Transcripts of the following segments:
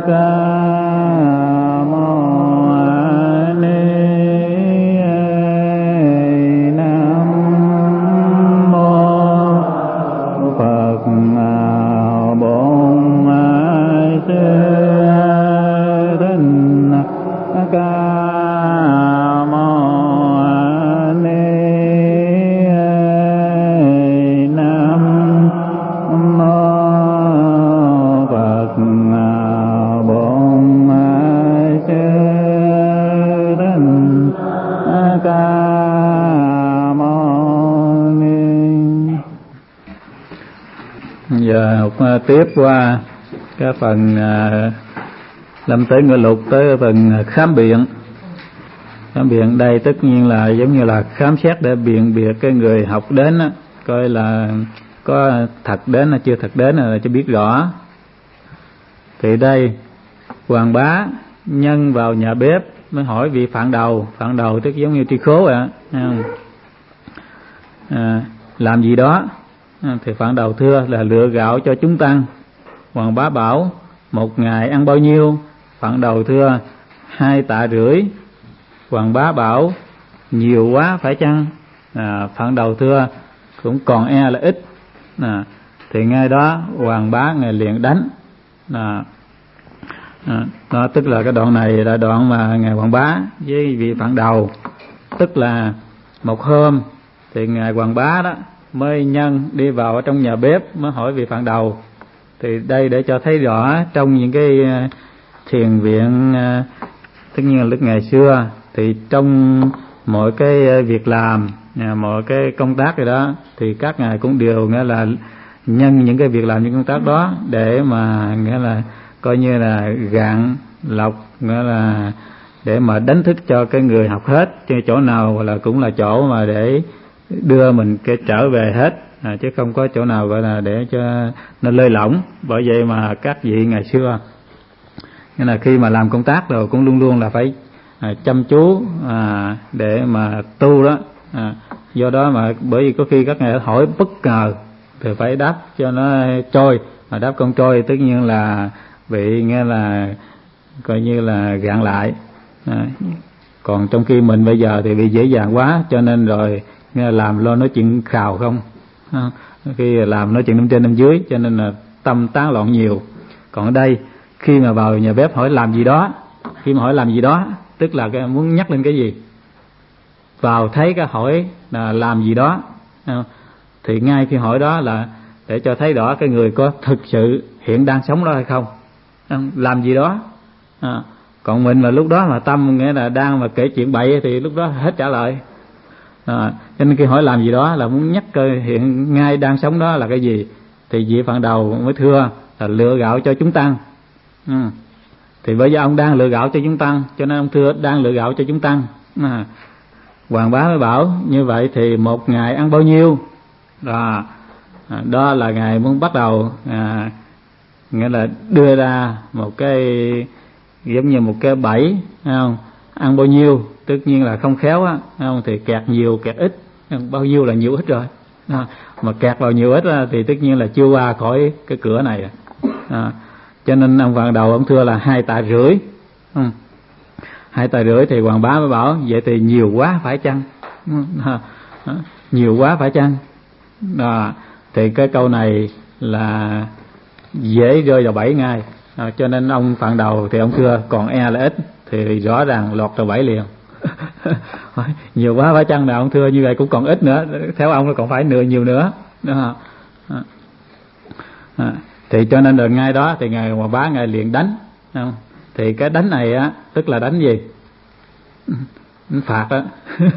Tiếp qua cái phần lâm tế ngữ lục tới phần khám biện. Khám biện đây tất nhiên là giống như là khám xét để biện biệt cái người học đến á, coi là có thật đến hay chưa thật đến là cho biết rõ. Thì đây Hoàng Bá nhân vào nhà bếp mới hỏi vị phạn đầu. Phạn đầu tức giống như tri khố ạ, làm gì đó. Thì phạn đầu thưa là lựa gạo cho chúng tăng. Hoàng Bá bảo một ngày ăn bao nhiêu? Phạn đầu thưa 2 tạ rưỡi. Hoàng Bá bảo nhiều quá phải chăng? Phạn đầu thưa cũng còn là ít. Thì ngay đó Hoàng Bá ngài liền đánh. Đó tức là cái đoạn này là đoạn mà ngài Hoàng Bá với vị phạn đầu. Tức là một hôm thì ngài Hoàng Bá đó mới nhân đi vào trong nhà bếp mới hỏi vị phạn đầu. Thì đây để cho thấy rõ trong những cái thiền viện, tất nhiên là lúc ngày xưa thì trong mọi cái việc làm, mọi cái công tác rồi đó thì các ngài cũng đều nghĩa là nhân những cái việc làm, những công tác đó để mà nghĩa là coi như là gạn lọc, nghĩa là để mà đánh thức cho cái người học hết, chứ chỗ nào là cũng là chỗ mà để đưa mình cái trở về hết, chứ không có chỗ nào gọi là để cho nó lơi lỏng. Bởi vậy mà các vị ngày xưa nghĩa là khi mà làm công tác rồi cũng luôn luôn là phải chăm chú để mà tu đó. Do đó mà bởi vì có khi các ngài hỏi bất ngờ thì phải đáp cho nó trôi, mà đáp không trôi tất nhiên là bị nghe là coi như là gạn lại. Còn trong khi mình bây giờ thì bị dễ dàng quá, cho nên rồi nghe làm lo nói chuyện khào không, khi làm nói chuyện năm trên năm dưới, cho nên là tâm tán loạn nhiều. Còn ở đây khi mà vào nhà bếp hỏi làm gì đó, khi mà hỏi làm gì đó tức là cái muốn nhắc lên cái gì, vào thấy cái hỏi là làm gì đó thì ngay khi hỏi đó là để cho thấy rõ cái người có thực sự hiện đang sống đó hay không, làm gì đó. Còn mình mà lúc đó mà tâm nghĩa là đang mà kể chuyện bậy thì lúc đó hết trả lời. Cho nên khi hỏi làm gì đó là muốn nhắc cơ hiện ngay đang sống đó là cái gì. Thì vị phạn đầu mới thưa là lựa gạo cho chúng tăng. Thì bây giờ ông đang lựa gạo cho chúng tăng, cho nên ông thưa đang lựa gạo cho chúng tăng. Hoàng Bá mới bảo như vậy thì một ngày ăn bao nhiêu? Đó là ngài muốn bắt đầu nghĩa là đưa ra một cái giống như một cái bẫy, không? Ăn bao nhiêu tất nhiên là không khéo á, không? Thì kẹt nhiều kẹt ít, bao nhiêu là nhiều ít rồi, mà kẹt vào nhiều ít thì tất nhiên là chưa qua khỏi cái cửa này. Cho nên ông Phạn đầu ông thưa là 2 tạ rưỡi. 2 tạ rưỡi thì Hoàng Bá mới bảo vậy thì nhiều quá phải chăng? Nhiều quá phải chăng? Thì cái câu này là dễ rơi vào bẫy ngay. Cho nên ông Phạn đầu thì ông thưa còn là ít, thì rõ ràng lọt vào bẫy liền. Nhiều quá phải chăng là ông thưa như vậy cũng còn ít nữa, theo ông nó còn phải nhiều nữa. Thì cho nên rồi ngay đó thì ngài Hoàng Bá ngài liền đánh. Thì cái đánh này á tức là đánh gì? Đánh phạt á.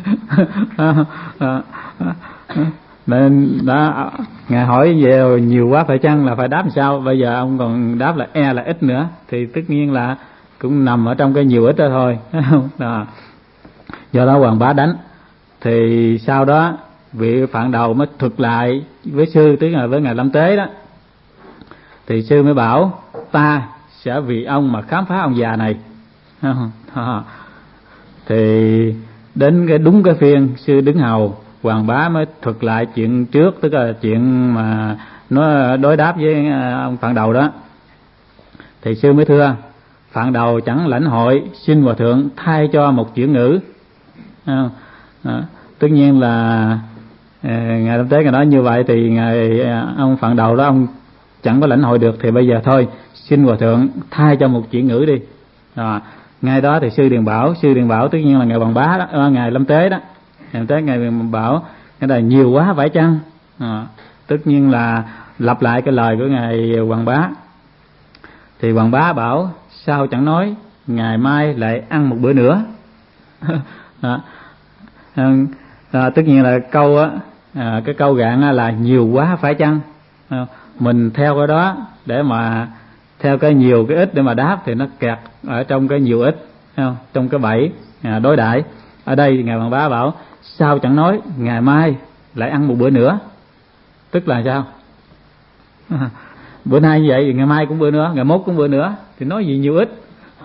Nên đó ngài hỏi về nhiều quá phải chăng là phải đáp làm sao? Bây giờ ông còn đáp là là ít nữa, thì tất nhiên là cũng nằm ở trong cái nhiều ít đó thôi. Do đó Hoàng Bá đánh. Thì sau đó vị Phạn đầu mới thuật lại với sư, tức là với ngài Lâm Tế đó. Thì sư mới bảo ta sẽ vì ông mà khám phá ông già này. Thì đến cái đúng cái phiên sư đứng hầu, Hoàng Bá mới thuật lại chuyện trước, tức là chuyện mà nó đối đáp với ông Phạn đầu đó. Thì sư mới thưa Phạn đầu chẳng lãnh hội, xin hòa thượng thay cho một chuyển ngữ. Tất nhiên là ngài Lâm Tế ngài nói như vậy thì ngài ông Phạn đầu đó ông chẳng có lãnh hội được, thì bây giờ thôi xin hòa thượng thay cho một chuyển ngữ đi. Ngay đó thì sư Điền Bảo tất nhiên là ngài Hoàng Bá đó, ngài Lâm Tế đó, ngài bảo cái này nhiều quá phải chăng? Tất nhiên là lặp lại cái lời của ngài Hoàng Bá. Thì Hoàng Bá bảo sao chẳng nói, ngày mai lại ăn một bữa nữa. Tất nhiên là câu cái câu gạn là nhiều quá phải chăng. Mình theo cái đó để mà theo cái nhiều cái ít để mà đáp thì nó kẹt ở trong cái nhiều ít, trong cái bẫy đối đãi. Ở đây ngài Hoàng Bá bảo sao chẳng nói, ngày mai lại ăn một bữa nữa. Tức là sao? Bữa nay như vậy, ngày mai cũng bữa nữa, ngày mốt cũng bữa nữa, thì nói gì nhiều ít.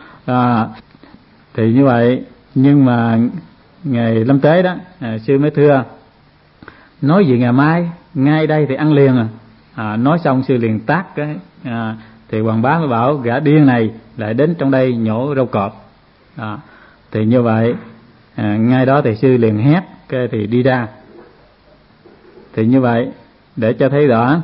Thì như vậy, nhưng mà ngày Lâm Tế đó, sư mới thưa nói gì ngày mai, ngay đây thì ăn liền. Nói xong sư liền tát cái. Thì Hoàng Bá mới bảo gã điên này lại đến trong đây nhổ rau cọp. Thì như vậy, ngay đó thì sư liền hét cái thì đi ra. Thì như vậy để cho thấy rõ,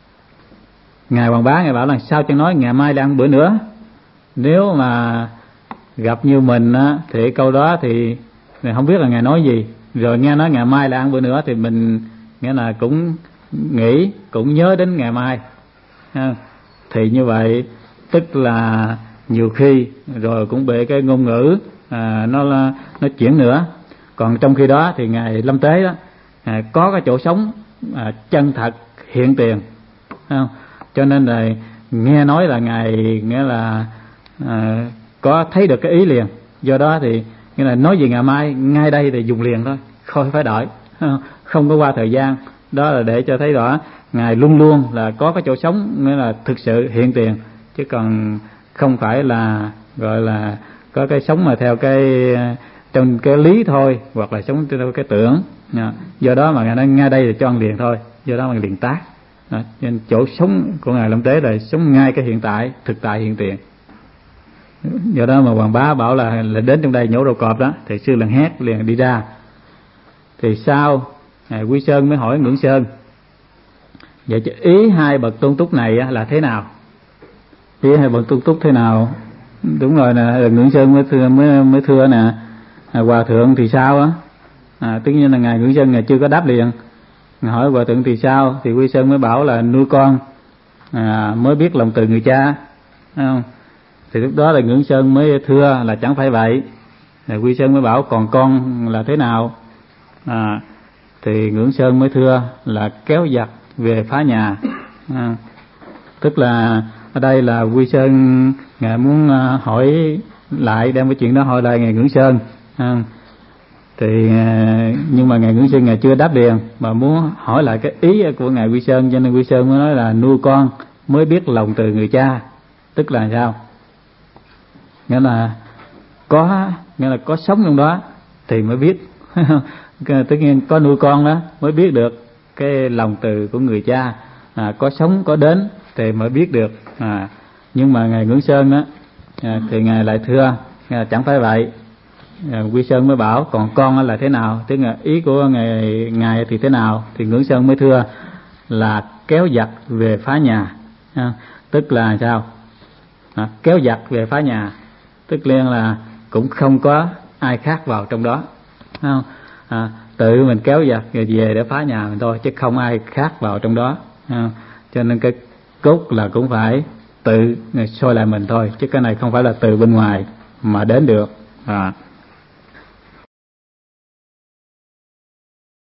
ngài Hoàng Bá ngài bảo là sao chẳng nói ngày mai lại ăn bữa nữa. Nếu mà gặp như mình á, thì câu đó thì không biết là ngài nói gì, rồi nghe nói ngày mai lại ăn bữa nữa thì mình nghĩa là cũng nghĩ, cũng nhớ đến ngày mai. Thì như vậy tức là nhiều khi rồi cũng bị cái ngôn ngữ nó chuyển nữa. Còn trong khi đó thì ngài Lâm Tế đó có cái chỗ sống chân thật hiện tiền, không? Cho nên là nghe nói là ngài nghĩa là có thấy được cái ý liền. Do đó thì nghĩa là nói gì ngày mai, ngay đây thì dùng liền thôi, không phải đợi, không có qua thời gian. Đó là để cho thấy rõ ngài luôn luôn là có cái chỗ sống, nghĩa là thực sự hiện tiền, chứ còn không phải là gọi là có cái sống mà theo cái trong cái lý thôi, hoặc là sống theo cái tưởng. Do đó mà ngài nói ngay đây thì cho ăn liền thôi, do đó mà liền tác. Nên chỗ sống của ngài Lâm Tế là sống ngay cái hiện tại, thực tại hiện tiền. Do đó mà Hoàng Bá bảo là đến trong đây nhổ rau cọp đó, thì sư liền hét liền đi ra. Thì sau ngài Quy Sơn mới hỏi Ngưỡng Sơn vậy chứ ý hai bậc tôn túc này là thế nào? Ý hai bậc tôn túc thế nào? Đúng rồi nè, Ngưỡng Sơn mới thưa nè, hòa thượng thì sao á? Tất nhiên là ngài Ngưỡng Sơn ngài chưa có đáp liền. Ngài hỏi hòa thượng thì sao, thì Quy Sơn mới bảo là nuôi con mới biết lòng từ người cha, không? Thì lúc đó là Ngưỡng Sơn mới thưa là chẳng phải vậy. Thì Quy Sơn mới bảo còn con là thế nào? Thì Ngưỡng Sơn mới thưa là kéo giặc về phá nhà. Tức là ở đây là Quy Sơn ngài muốn hỏi lại, đem cái chuyện đó hỏi lại ngài Ngưỡng Sơn. Thì nhưng mà ngài Ngưỡng Sơn ngài chưa đáp liền, mà muốn hỏi lại cái ý của ngài Quy Sơn, cho nên Quy Sơn mới nói là nuôi con mới biết lòng từ người cha. Tức là sao? Nghĩa là có sống trong đó thì mới biết. Tất nhiên có nuôi con đó mới biết được cái lòng từ của người cha, có sống có đến thì mới biết được. Nhưng mà ngài Ngưỡng Sơn đó thì ngài lại thưa chẳng phải vậy. Quy Sơn mới bảo còn con là thế nào, tức là ý của ngài thì thế nào, thì Ngưỡng Sơn mới thưa là kéo giặc về phá nhà. Tức là sao? Kéo giặc về phá nhà tức là cũng không có ai khác vào trong đó, không? Tự mình kéo giặc về để phá nhà mình thôi, chứ không ai khác vào trong đó. Cho nên cái cốt là cũng phải tự soi lại mình thôi, chứ cái này không phải là từ bên ngoài mà đến được.